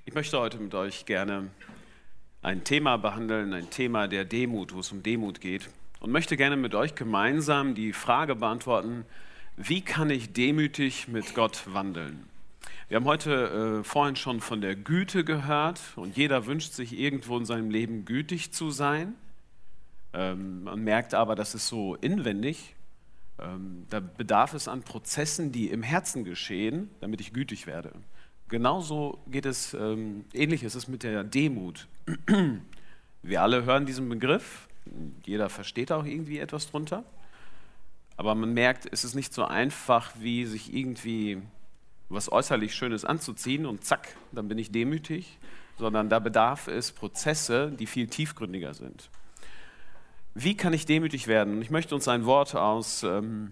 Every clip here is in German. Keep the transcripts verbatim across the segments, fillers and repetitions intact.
Ich möchte heute mit euch gerne ein Thema behandeln, ein Thema der Demut, wo es um Demut geht. Und möchte gerne mit euch gemeinsam die Frage beantworten, wie kann ich demütig mit Gott wandeln? Wir haben heute äh, vorhin schon von der Güte gehört und jeder wünscht sich irgendwo in seinem Leben gütig zu sein. Ähm, man merkt aber, das ist so inwendig. Ähm, da bedarf es an Prozessen, die im Herzen geschehen, damit ich gütig werde. Genauso geht es, ähm, ähnlich ist es mit der Demut. Wir alle hören diesen Begriff, jeder versteht auch irgendwie etwas drunter, aber man merkt, es ist nicht so einfach, wie sich irgendwie was äußerlich Schönes anzuziehen und zack, dann bin ich demütig, sondern da bedarf es Prozesse, die viel tiefgründiger sind. Wie kann ich demütig werden? Und ich möchte uns ein Wort aus, ähm,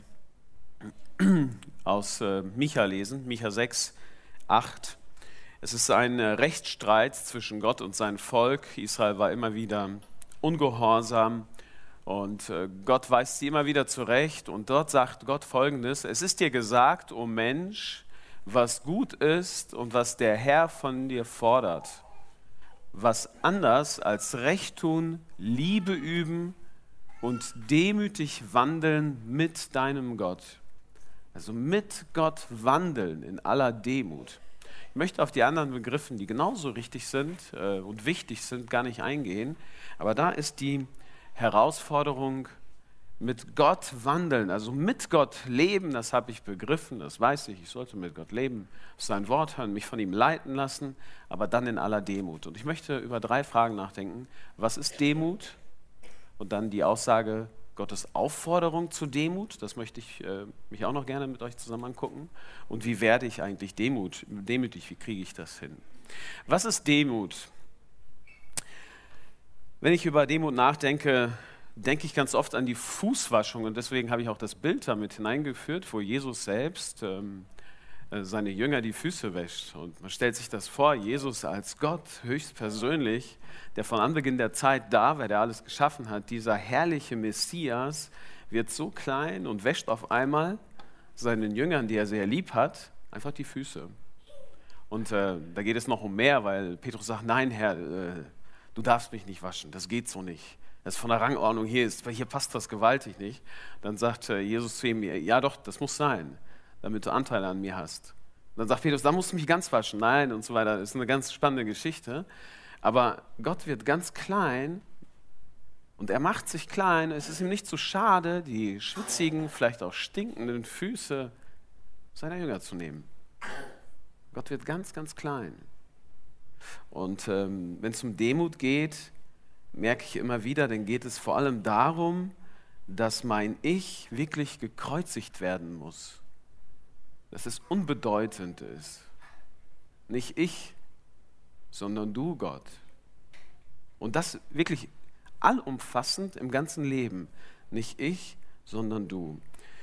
aus äh, Micha lesen, Micha sechs, acht. Es ist ein Rechtsstreit zwischen Gott und seinem Volk. Israel war immer wieder ungehorsam und Gott weist sie immer wieder zurecht. Und dort sagt Gott Folgendes: Es ist dir gesagt, o Mensch, was gut ist und was der Herr von dir fordert. Was anders als Recht tun, Liebe üben und demütig wandeln mit deinem Gott. Also mit Gott wandeln in aller Demut. Ich möchte auf die anderen Begriffe, die genauso richtig sind äh, und wichtig sind, gar nicht eingehen. Aber da ist die Herausforderung, mit Gott wandeln, also mit Gott leben, das habe ich begriffen, das weiß ich, ich sollte mit Gott leben, sein Wort hören, mich von ihm leiten lassen, aber dann in aller Demut. Und ich möchte über drei Fragen nachdenken. Was ist Demut? Und dann die Aussage, Gottes Aufforderung zu Demut, das möchte ich äh, mich auch noch gerne mit euch zusammen angucken. Und wie werde ich eigentlich Demut, demütig, wie kriege ich das hin? Was ist Demut? Wenn ich über Demut nachdenke, denke ich ganz oft an die Fußwaschung und deswegen habe ich auch das Bild damit hineingeführt, wo Jesus selbst ähm, seine Jünger die Füße wäscht. Und man stellt sich das vor, Jesus als Gott höchstpersönlich, der von Anbeginn der Zeit da war, der alles geschaffen hat, dieser herrliche Messias wird so klein und wäscht auf einmal seinen Jüngern, die er sehr lieb hat, einfach die Füße. Und äh, da geht es noch um mehr, weil Petrus sagt, nein Herr, äh, du darfst mich nicht waschen, das geht so nicht. Das ist von der Rangordnung hier, ist, hier passt das gewaltig nicht. Dann sagt äh, Jesus zu ihm, ja doch, das muss sein, damit du Anteil an mir hast. Und dann sagt Petrus, da musst du mich ganz waschen. Nein, und so weiter. Das ist eine ganz spannende Geschichte. Aber Gott wird ganz klein und er macht sich klein. Es ist ihm nicht zu schade, die schwitzigen, vielleicht auch stinkenden Füße seiner Jünger zu nehmen. Gott wird ganz, ganz klein. Und ähm, wenn es um Demut geht, merke ich immer wieder, dann geht es vor allem darum, dass mein Ich wirklich gekreuzigt werden muss. Dass es unbedeutend ist. Nicht ich, sondern du, Gott. Und das wirklich allumfassend im ganzen Leben. Nicht ich, sondern du.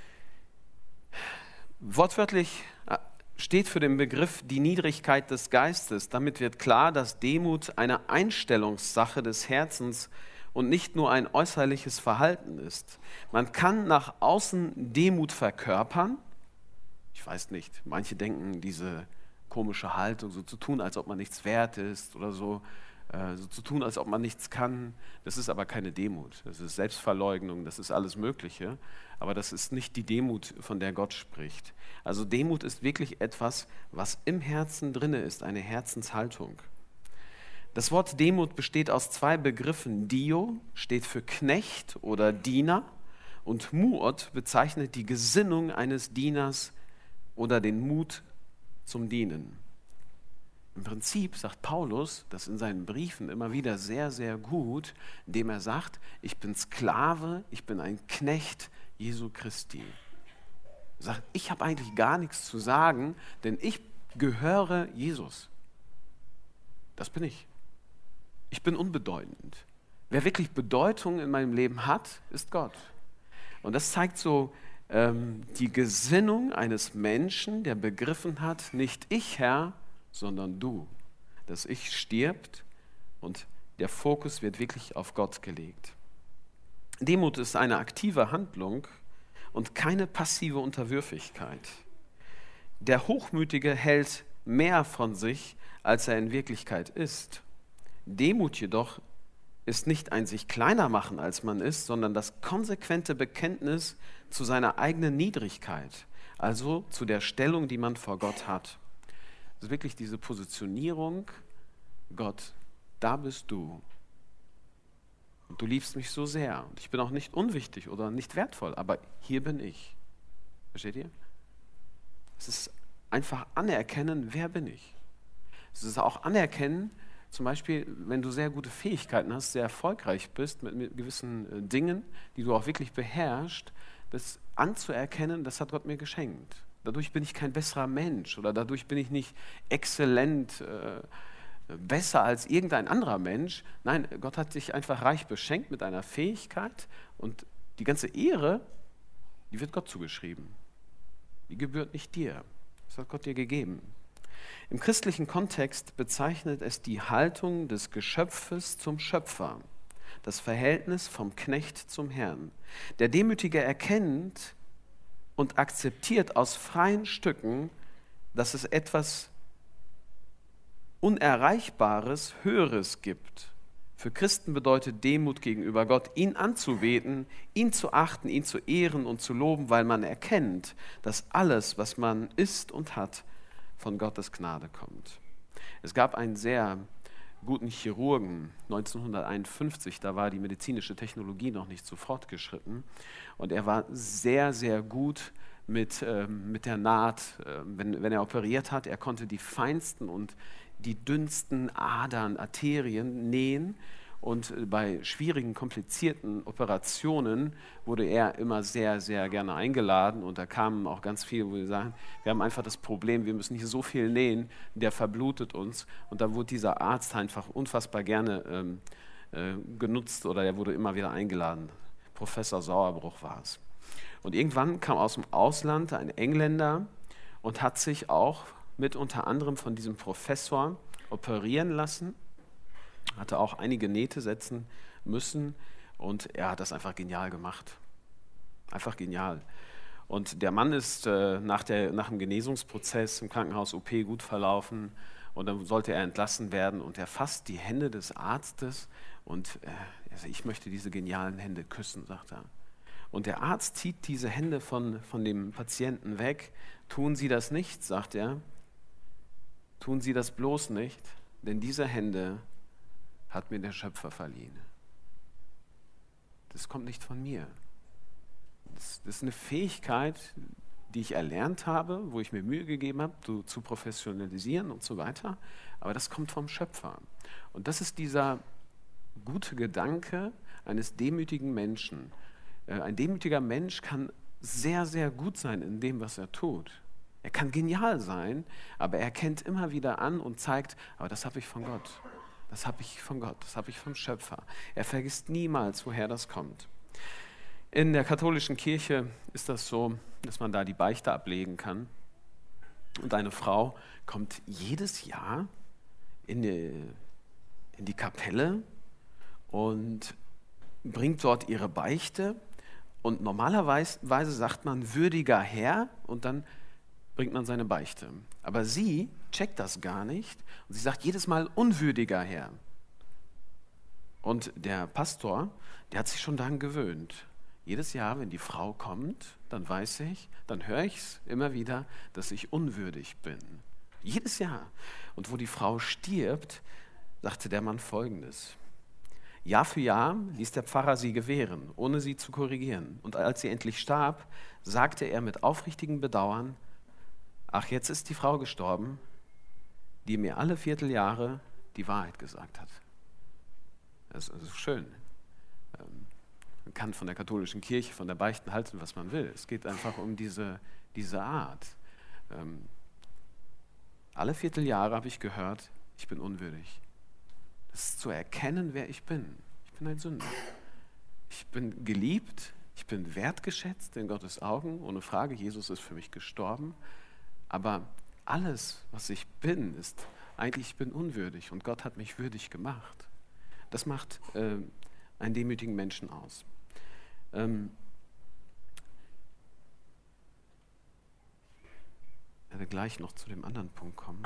Wortwörtlich steht für den Begriff die Niedrigkeit des Geistes. Damit wird klar, dass Demut eine Einstellungssache des Herzens und nicht nur ein äußerliches Verhalten ist. Man kann nach außen Demut verkörpern. Ich weiß nicht, manche denken, diese komische Haltung, so zu tun, als ob man nichts wert ist oder so, äh, so zu tun, als ob man nichts kann, das ist aber keine Demut. Das ist Selbstverleugnung, das ist alles Mögliche, aber das ist nicht die Demut, von der Gott spricht. Also Demut ist wirklich etwas, was im Herzen drinne ist, eine Herzenshaltung. Das Wort Demut besteht aus zwei Begriffen. Dio steht für Knecht oder Diener und Muot bezeichnet die Gesinnung eines Dieners oder den Mut zum Dienen. Im Prinzip sagt Paulus das in seinen Briefen immer wieder sehr, sehr gut, indem er sagt, ich bin Sklave, ich bin ein Knecht Jesu Christi. Er sagt, ich habe eigentlich gar nichts zu sagen, denn ich gehöre Jesus. Das bin ich. Ich bin unbedeutend. Wer wirklich Bedeutung in meinem Leben hat, ist Gott. Und das zeigt so ähm, die Gesinnung eines Menschen, der begriffen hat, nicht ich, Herr, sondern du. Das Ich stirbt und der Fokus wird wirklich auf Gott gelegt. Demut ist eine aktive Handlung und keine passive Unterwürfigkeit. Der Hochmütige hält mehr von sich, als er in Wirklichkeit ist. Demut jedoch ist nicht ein sich kleiner machen, als man ist, sondern das konsequente Bekenntnis zu seiner eigenen Niedrigkeit, also zu der Stellung, die man vor Gott hat. Das ist wirklich diese Positionierung, Gott, da bist du. Und du liebst mich so sehr. Und ich bin auch nicht unwichtig oder nicht wertvoll, aber hier bin ich. Versteht ihr? Es ist einfach anerkennen, wer bin ich. Es ist auch anerkennen, zum Beispiel, wenn du sehr gute Fähigkeiten hast, sehr erfolgreich bist mit, mit gewissen äh, Dingen, die du auch wirklich beherrschst, das anzuerkennen, das hat Gott mir geschenkt. Dadurch bin ich kein besserer Mensch oder dadurch bin ich nicht exzellent, äh, besser als irgendein anderer Mensch. Nein, Gott hat dich einfach reich beschenkt mit einer Fähigkeit und die ganze Ehre, die wird Gott zugeschrieben. Die gebührt nicht dir. Das hat Gott dir gegeben. Im christlichen Kontext bezeichnet es die Haltung des Geschöpfes zum Schöpfer, das Verhältnis vom Knecht zum Herrn. Der Demütige erkennt und akzeptiert aus freien Stücken, dass es etwas Unerreichbares, Höheres gibt. Für Christen bedeutet Demut gegenüber Gott, ihn anzubeten, ihn zu achten, ihn zu ehren und zu loben, weil man erkennt, dass alles, was man ist und hat, von Gottes Gnade kommt. Es gab einen sehr guten Chirurgen neunzehnhunderteinundfünfzig, da war die medizinische Technologie noch nicht so fortgeschritten und er war sehr, sehr gut mit, äh, mit der Naht, äh, wenn, wenn er operiert hat. Er konnte die feinsten und die dünnsten Adern, Arterien nähen. Und bei schwierigen, komplizierten Operationen wurde er immer sehr, sehr gerne eingeladen. Und da kamen auch ganz viele, wo sie sagen, wir haben einfach das Problem, wir müssen hier so viel nähen, der verblutet uns. Und da wurde dieser Arzt einfach unfassbar gerne ähm, äh, genutzt oder er wurde immer wieder eingeladen. Professor Sauerbruch war es. Und irgendwann kam aus dem Ausland ein Engländer und hat sich auch mit unter anderem von diesem Professor operieren lassen. Hatte auch einige Nähte setzen müssen und er hat das einfach genial gemacht. Einfach genial. Und der Mann ist äh, nach, der, nach dem Genesungsprozess im Krankenhaus O P gut verlaufen und dann sollte er entlassen werden und er fasst die Hände des Arztes und äh, er sagt, ich möchte diese genialen Hände küssen, sagt er. Und der Arzt zieht diese Hände von, von dem Patienten weg. Tun Sie das nicht, sagt er. Tun Sie das bloß nicht, denn diese Hände hat mir der Schöpfer verliehen. Das kommt nicht von mir. Das, das ist eine Fähigkeit, die ich erlernt habe, wo ich mir Mühe gegeben habe, zu, zu professionalisieren und so weiter. Aber das kommt vom Schöpfer. Und das ist dieser gute Gedanke eines demütigen Menschen. Ein demütiger Mensch kann sehr, sehr gut sein in dem, was er tut. Er kann genial sein, aber er erkennt immer wieder an und zeigt, aber das habe ich von Gott. Das habe ich von Gott, das habe ich vom Schöpfer. Er vergisst niemals, woher das kommt. In der katholischen Kirche ist das so, dass man da die Beichte ablegen kann. Und eine Frau kommt jedes Jahr in die, in die Kapelle und bringt dort ihre Beichte. Und normalerweise sagt man würdiger Herr und dann bringt man seine Beichte. Aber sie checkt das gar nicht und sie sagt jedes Mal unwürdiger Herr. Und der Pastor, der hat sich schon daran gewöhnt. Jedes Jahr, wenn die Frau kommt, dann weiß ich, dann höre ich es immer wieder, dass ich unwürdig bin. Jedes Jahr. Und wo die Frau stirbt, sagte der Mann Folgendes. Jahr für Jahr ließ der Pfarrer sie gewähren, ohne sie zu korrigieren. Und als sie endlich starb, sagte er mit aufrichtigem Bedauern, ach, jetzt ist die Frau gestorben, die mir alle Vierteljahre die Wahrheit gesagt hat. Das ist schön. Man kann von der katholischen Kirche, von der Beichten halten, was man will. Es geht einfach um diese, diese Art. Alle Vierteljahre habe ich gehört, ich bin unwürdig. Das ist zu erkennen, wer ich bin. Ich bin ein Sünder. Ich bin geliebt, ich bin wertgeschätzt in Gottes Augen. Ohne Frage, Jesus ist für mich gestorben. Aber alles, was ich bin, ist eigentlich, ich bin unwürdig und Gott hat mich würdig gemacht. Das macht äh, einen demütigen Menschen aus. Ähm, werde gleich noch zu dem anderen Punkt kommen.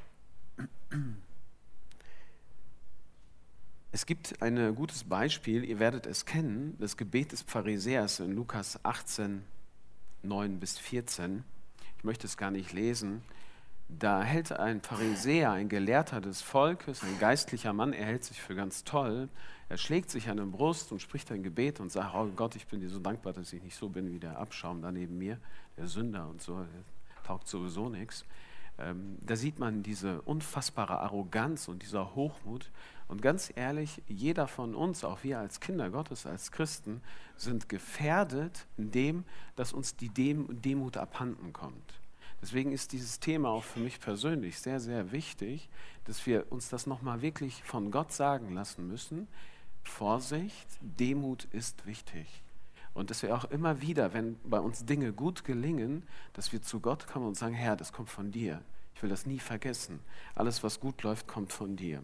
Es gibt ein gutes Beispiel, ihr werdet es kennen, das Gebet des Pharisäers in Lukas achtzehn, neun bis vierzehn. Ich möchte es gar nicht lesen. Da hält ein Pharisäer, ein Gelehrter des Volkes, ein geistlicher Mann, er hält sich für ganz toll. Er schlägt sich an die Brust und spricht ein Gebet und sagt, oh Gott, ich bin dir so dankbar, dass ich nicht so bin wie der Abschaum da neben mir, der Sünder und so, der taugt sowieso nichts. Ähm, da sieht man diese unfassbare Arroganz und dieser Hochmut. Und ganz ehrlich, jeder von uns, auch wir als Kinder Gottes, als Christen, sind gefährdet in dem, dass uns die Dem- Demut abhanden kommt. Deswegen ist dieses Thema auch für mich persönlich sehr, sehr wichtig, dass wir uns das nochmal wirklich von Gott sagen lassen müssen. Vorsicht, Demut ist wichtig. Und dass wir auch immer wieder, wenn bei uns Dinge gut gelingen, dass wir zu Gott kommen und sagen, Herr, das kommt von dir. Ich will das nie vergessen. Alles, was gut läuft, kommt von dir.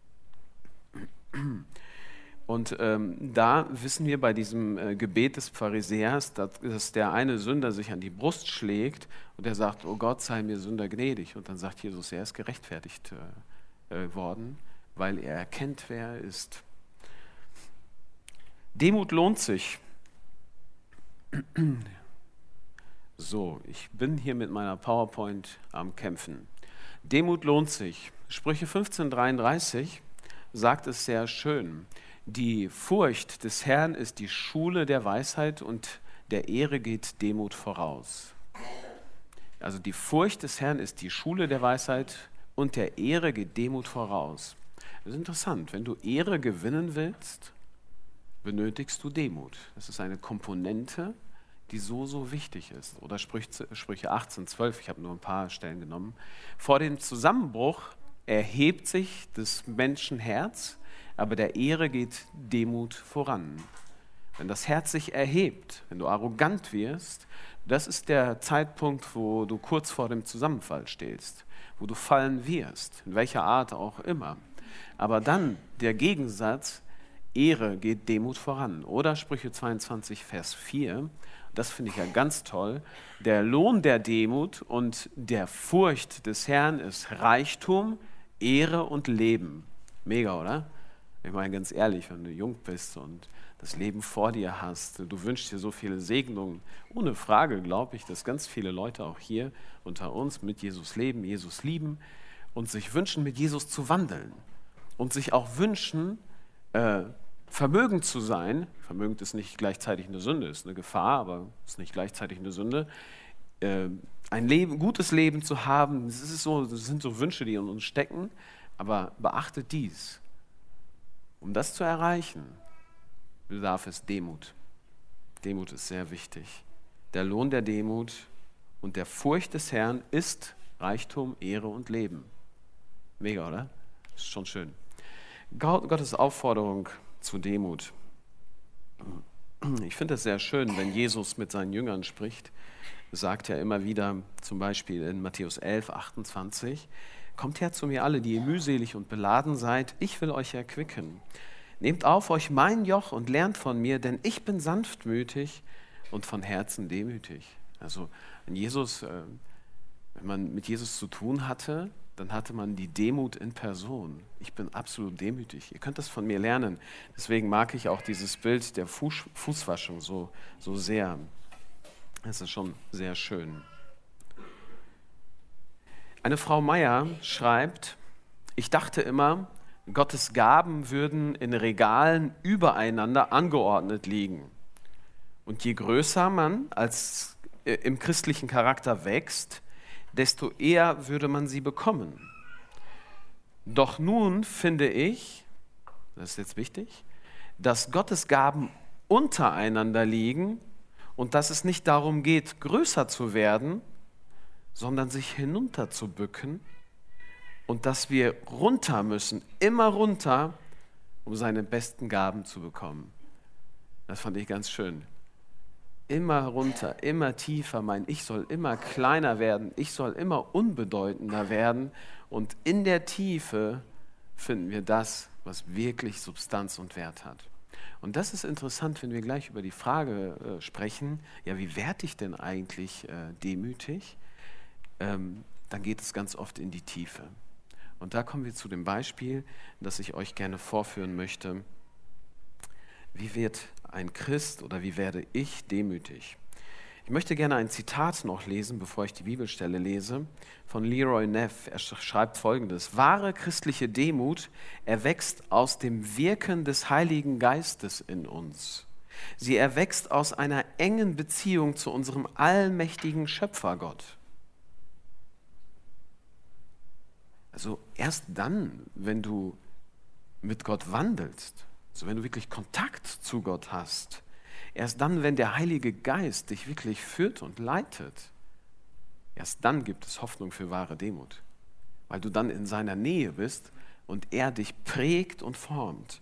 Und ähm, da wissen wir bei diesem äh, Gebet des Pharisäers, dass, dass der eine Sünder sich an die Brust schlägt und er sagt, oh Gott, sei mir Sünder gnädig. Und dann sagt Jesus, er ist gerechtfertigt äh, äh, worden, weil er erkennt, wer er ist. Demut lohnt sich. So, ich bin hier mit meiner PowerPoint am Kämpfen. Demut lohnt sich. Sprüche fünfzehn dreiunddreißig sagt es sehr schön. Die Furcht des Herrn ist die Schule der Weisheit und der Ehre geht Demut voraus. Also die Furcht des Herrn ist die Schule der Weisheit und der Ehre geht Demut voraus. Das ist interessant. Wenn du Ehre gewinnen willst, benötigst du Demut. Das ist eine Komponente, die so, so wichtig ist. Oder Sprüche achtzehn zwölf, ich habe nur ein paar Stellen genommen. Vor dem Zusammenbruch erhebt sich des Menschen Herz, aber der Ehre geht Demut voran. Wenn das Herz sich erhebt, wenn du arrogant wirst, das ist der Zeitpunkt, wo du kurz vor dem Zusammenfall stehst, wo du fallen wirst, in welcher Art auch immer. Aber dann der Gegensatz, Ehre geht Demut voran. Oder Sprüche zweiundzwanzig, Vers vier, das finde ich ja ganz toll. Der Lohn der Demut und der Furcht des Herrn ist Reichtum, Ehre und Leben. Mega, oder? Ich meine ganz ehrlich, wenn du jung bist und das Leben vor dir hast, du wünschst dir so viele Segnungen. Ohne Frage glaube ich, dass ganz viele Leute auch hier unter uns mit Jesus leben, Jesus lieben und sich wünschen, mit Jesus zu wandeln. Und sich auch wünschen, äh, vermögend zu sein. Vermögend ist nicht gleichzeitig eine Sünde, ist eine Gefahr, aber ist nicht gleichzeitig eine Sünde. Äh, ein Leben, gutes Leben zu haben, das, ist so, das sind so Wünsche, die in uns stecken. Aber beachtet dies. Um das zu erreichen, bedarf es Demut. Demut ist sehr wichtig. Der Lohn der Demut und der Furcht des Herrn ist Reichtum, Ehre und Leben. Mega, oder? Ist schon schön. Gottes Aufforderung zu Demut. Ich finde es sehr schön, wenn Jesus mit seinen Jüngern spricht. Er sagt ja immer wieder, zum Beispiel in Matthäus elf, achtundzwanzig, kommt her zu mir alle, die ihr mühselig und beladen seid, ich will euch erquicken. Nehmt auf euch mein Joch und lernt von mir, denn ich bin sanftmütig und von Herzen demütig. Also wenn Jesus, wenn man mit Jesus zu tun hatte, dann hatte man die Demut in Person. Ich bin absolut demütig. Ihr könnt das von mir lernen. Deswegen mag ich auch dieses Bild der Fuß, Fußwaschung so, so sehr. Es ist schon sehr schön. Eine Frau Meier schreibt, ich dachte immer, Gottes Gaben würden in Regalen übereinander angeordnet liegen. Und je größer man als äh, im christlichen Charakter wächst, desto eher würde man sie bekommen. Doch nun finde ich, das ist jetzt wichtig, dass Gottes Gaben untereinander liegen und dass es nicht darum geht, größer zu werden, sondern sich hinunterzubücken und dass wir runter müssen, immer runter, um seine besten Gaben zu bekommen. Das fand ich ganz schön. Immer runter, immer tiefer, mein Ich soll immer kleiner werden, ich soll immer unbedeutender werden und in der Tiefe finden wir das, was wirklich Substanz und Wert hat. Und das ist interessant, wenn wir gleich über die Frage äh, sprechen, ja, wie werde ich denn eigentlich äh, demütig? ähm, dann geht es ganz oft in die Tiefe. Und da kommen wir zu dem Beispiel, das ich euch gerne vorführen möchte. Wie wird ein Christ oder wie werde ich demütig? Ich möchte gerne ein Zitat noch lesen, bevor ich die Bibelstelle lese, von Leroy Neff. Er schreibt Folgendes: Wahre christliche Demut erwächst aus dem Wirken des Heiligen Geistes in uns. Sie erwächst aus einer engen Beziehung zu unserem allmächtigen Schöpfergott. Also erst dann, wenn du mit Gott wandelst, also wenn du wirklich Kontakt zu Gott hast, erst dann, wenn der Heilige Geist dich wirklich führt und leitet, erst dann gibt es Hoffnung für wahre Demut, weil du dann in seiner Nähe bist und er dich prägt und formt.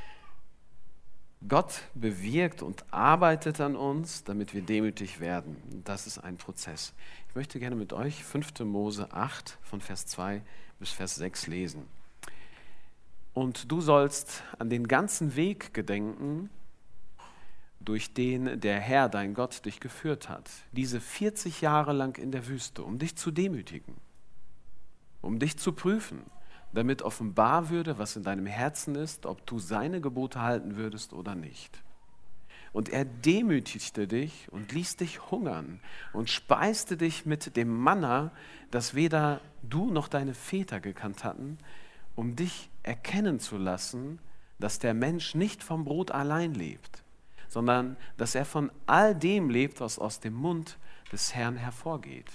Gott bewirkt und arbeitet an uns, damit wir demütig werden. Das ist ein Prozess. Ich möchte gerne mit euch fünfte Mose acht von Vers zwei bis Vers sechs lesen. Und du sollst an den ganzen Weg gedenken, durch den der Herr, dein Gott, dich geführt hat, diese vierzig Jahre lang in der Wüste, um dich zu demütigen, um dich zu prüfen, damit offenbar würde, was in deinem Herzen ist, ob du seine Gebote halten würdest oder nicht. Und er demütigte dich und ließ dich hungern und speiste dich mit dem Manna, das weder du noch deine Väter gekannt hatten, um dich erkennen zu lassen, dass der Mensch nicht vom Brot allein lebt, sondern dass er von all dem lebt, was aus dem Mund des Herrn hervorgeht.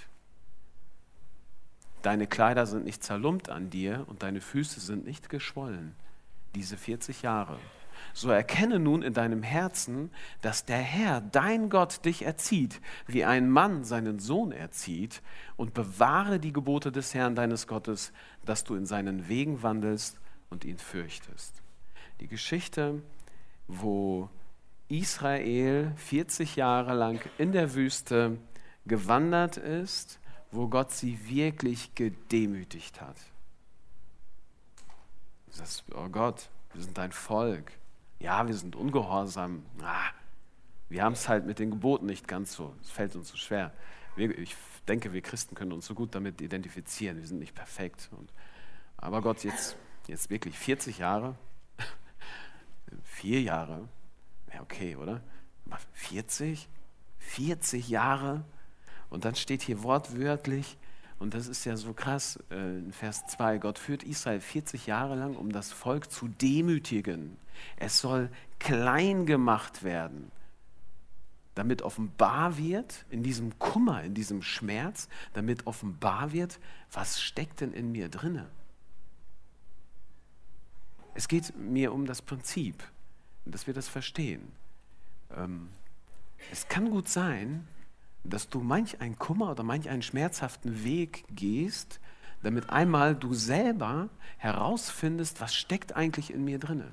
Deine Kleider sind nicht zerlumpt an dir und deine Füße sind nicht geschwollen, diese vierzig Jahre. So erkenne nun in deinem Herzen, dass der Herr, dein Gott, dich erzieht, wie ein Mann seinen Sohn erzieht, und bewahre die Gebote des Herrn, deines Gottes, dass du in seinen Wegen wandelst und ihn fürchtest. Die Geschichte, wo Israel vierzig Jahre lang in der Wüste gewandert ist, wo Gott sie wirklich gedemütigt hat. Du sagst, oh Gott, wir sind dein Volk. Ja, wir sind ungehorsam. Ah, wir haben es halt mit den Geboten nicht ganz so. Es fällt uns so schwer. Wir, ich denke, wir Christen können uns so gut damit identifizieren. Wir sind nicht perfekt. Und, aber Gott, jetzt, jetzt wirklich vierzig Jahre, vier Jahre, ja okay, oder? vierzig? vierzig Jahre? Und dann steht hier wortwörtlich, und das ist ja so krass, in Vers zwei, Gott führt Israel vierzig Jahre lang, um das Volk zu demütigen. Es soll klein gemacht werden, damit offenbar wird, in diesem Kummer, in diesem Schmerz, damit offenbar wird, was steckt denn in mir drinne? Es geht mir um das Prinzip, dass wir das verstehen. Es kann gut sein, dass du manch einen Kummer oder manch einen schmerzhaften Weg gehst, damit einmal du selber herausfindest, was steckt eigentlich in mir drinne.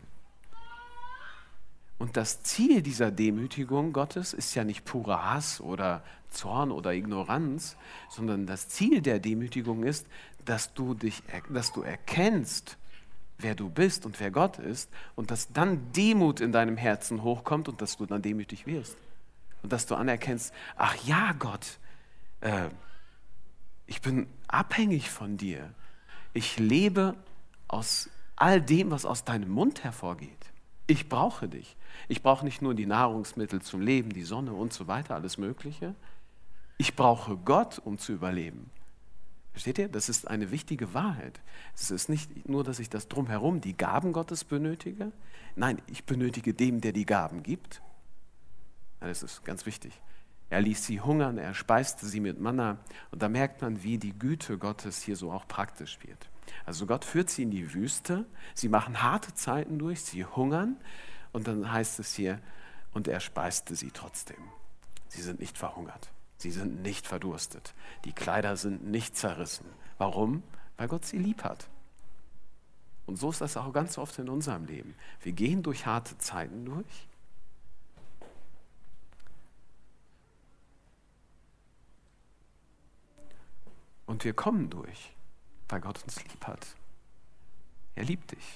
Und das Ziel dieser Demütigung Gottes ist ja nicht purer Hass oder Zorn oder Ignoranz, sondern das Ziel der Demütigung ist, dass du dich, dass du erkennst, wer du bist und wer Gott ist, und dass dann Demut in deinem Herzen hochkommt und dass du dann demütig wirst. Und dass du anerkennst, ach ja, Gott, äh, ich bin abhängig von dir. Ich lebe aus all dem, was aus deinem Mund hervorgeht. Ich brauche dich. Ich brauche nicht nur die Nahrungsmittel zum Leben, die Sonne und so weiter, alles Mögliche. Ich brauche Gott, um zu überleben. Versteht ihr? Das ist eine wichtige Wahrheit. Es ist nicht nur, dass ich das drumherum, die Gaben Gottes benötige. Nein, ich benötige dem, der die Gaben gibt. Das ist ganz wichtig. Er ließ sie hungern, er speiste sie mit Manna. Und da merkt man, wie die Güte Gottes hier so auch praktisch wird. Also Gott führt sie in die Wüste, sie machen harte Zeiten durch, sie hungern. Und dann heißt es hier, und er speiste sie trotzdem. Sie sind nicht verhungert, sie sind nicht verdurstet. Die Kleider sind nicht zerrissen. Warum? Weil Gott sie lieb hat. Und so ist das auch ganz oft in unserem Leben. Wir gehen durch harte Zeiten durch. Und wir kommen durch, weil Gott uns lieb hat. Er liebt dich.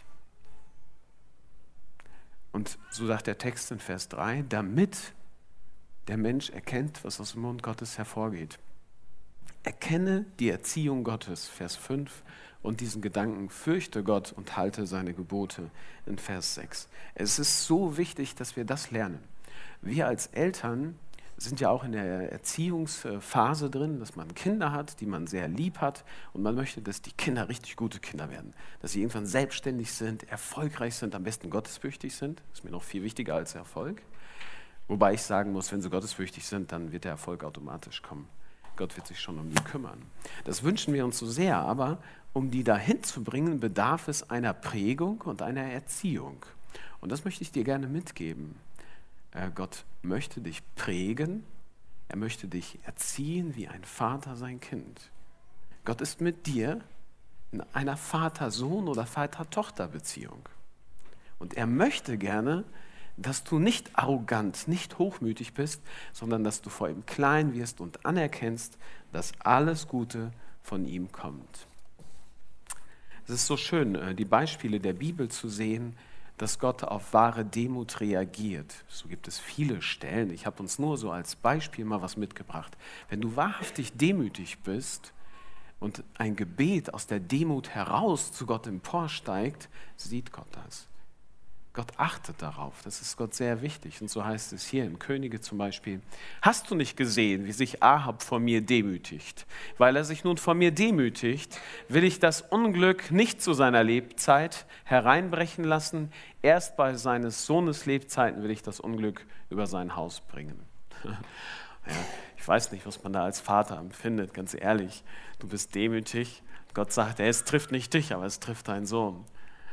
Und so sagt der Text in Vers drei, damit der Mensch erkennt, was aus dem Mund Gottes hervorgeht. Erkenne die Erziehung Gottes, Vers fünf, und diesen Gedanken, fürchte Gott und halte seine Gebote in Vers sechs. Es ist so wichtig, dass wir das lernen. Wir als Eltern sind ja auch in der Erziehungsphase drin, dass man Kinder hat, die man sehr lieb hat und man möchte, dass die Kinder richtig gute Kinder werden, dass sie irgendwann selbstständig sind, erfolgreich sind, am besten gottesfürchtig sind. Das ist mir noch viel wichtiger als Erfolg. Wobei ich sagen muss, wenn sie gottesfürchtig sind, dann wird der Erfolg automatisch kommen. Gott wird sich schon um die kümmern. Das wünschen wir uns so sehr, aber um die dahin zu bringen, bedarf es einer Prägung und einer Erziehung. Und das möchte ich dir gerne mitgeben. Gott möchte dich prägen, er möchte dich erziehen wie ein Vater sein Kind. Gott ist mit dir in einer Vater-Sohn- oder Vater-Tochter-Beziehung. Und er möchte gerne, dass du nicht arrogant, nicht hochmütig bist, sondern dass du vor ihm klein wirst und anerkennst, dass alles Gute von ihm kommt. Es ist so schön, die Beispiele der Bibel zu sehen, dass Gott auf wahre Demut reagiert. So gibt es viele Stellen. Ich habe uns nur so als Beispiel mal was mitgebracht. Wenn du wahrhaftig demütig bist und ein Gebet aus der Demut heraus zu Gott emporsteigt, sieht Gott das. Gott achtet darauf, das ist Gott sehr wichtig. Und so heißt es hier im Könige zum Beispiel, hast du nicht gesehen, wie sich Ahab vor mir demütigt? Weil er sich nun vor mir demütigt, will ich das Unglück nicht zu seiner Lebzeit hereinbrechen lassen. Erst bei seines Sohnes Lebzeiten will ich das Unglück über sein Haus bringen. Ja, ich weiß nicht, was man da als Vater empfindet, ganz ehrlich. Du bist demütig. Gott sagt, es trifft nicht dich, aber es trifft deinen Sohn.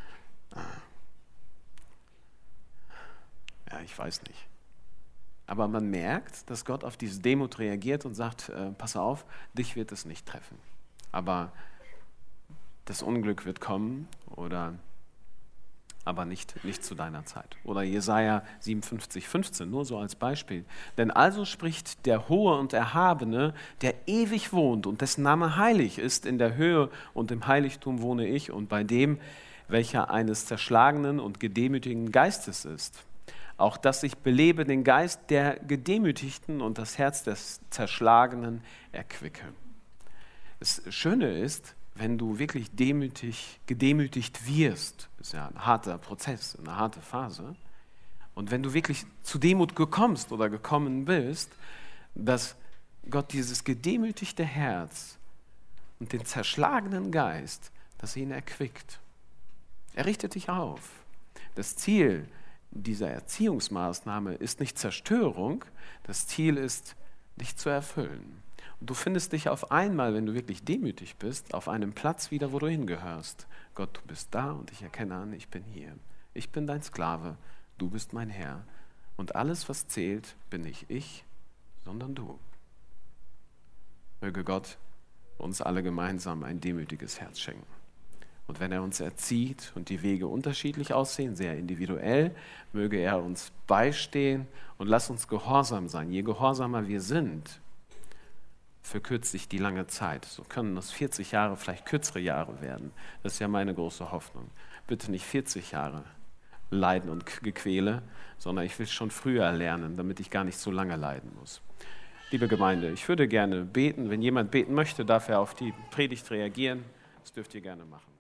Ja, ich weiß nicht. Aber man merkt, dass Gott auf diese Demut reagiert und sagt, äh, pass auf, dich wird es nicht treffen. Aber das Unglück wird kommen, oder, aber nicht, nicht zu deiner Zeit. Oder Jesaja siebenundfünfzig, fünfzehn, nur so als Beispiel. Denn also spricht der Hohe und Erhabene, der ewig wohnt und dessen Name heilig ist, in der Höhe und im Heiligtum wohne ich und bei dem, welcher eines zerschlagenen und gedemütigten Geistes ist. Auch dass ich belebe den Geist der Gedemütigten und das Herz des Zerschlagenen erquicke. Das Schöne ist, wenn du wirklich demütig, gedemütigt wirst, das ist ja ein harter Prozess, eine harte Phase, und wenn du wirklich zu Demut gekommst oder gekommen bist, dass Gott dieses gedemütigte Herz und den zerschlagenen Geist, dass er ihn erquickt. Er richtet dich auf. Das Ziel dieser Erziehungsmaßnahme ist nicht Zerstörung, das Ziel ist, dich zu erfüllen. Und du findest dich auf einmal, wenn du wirklich demütig bist, auf einem Platz wieder, wo du hingehörst. Gott, du bist da und ich erkenne an, ich bin hier. Ich bin dein Sklave, du bist mein Herr. Und alles, was zählt, bin nicht ich, sondern du. Möge Gott uns alle gemeinsam ein demütiges Herz schenken. Und wenn er uns erzieht und die Wege unterschiedlich aussehen, sehr individuell, möge er uns beistehen und lass uns gehorsam sein. Je gehorsamer wir sind, verkürzt sich die lange Zeit. So können das vierzig Jahre, vielleicht kürzere Jahre werden. Das ist ja meine große Hoffnung. Bitte nicht vierzig Jahre leiden und gequäle, sondern ich will schon früher lernen, damit ich gar nicht so lange leiden muss. Liebe Gemeinde, ich würde gerne beten. Wenn jemand beten möchte, darf er auf die Predigt reagieren. Das dürft ihr gerne machen.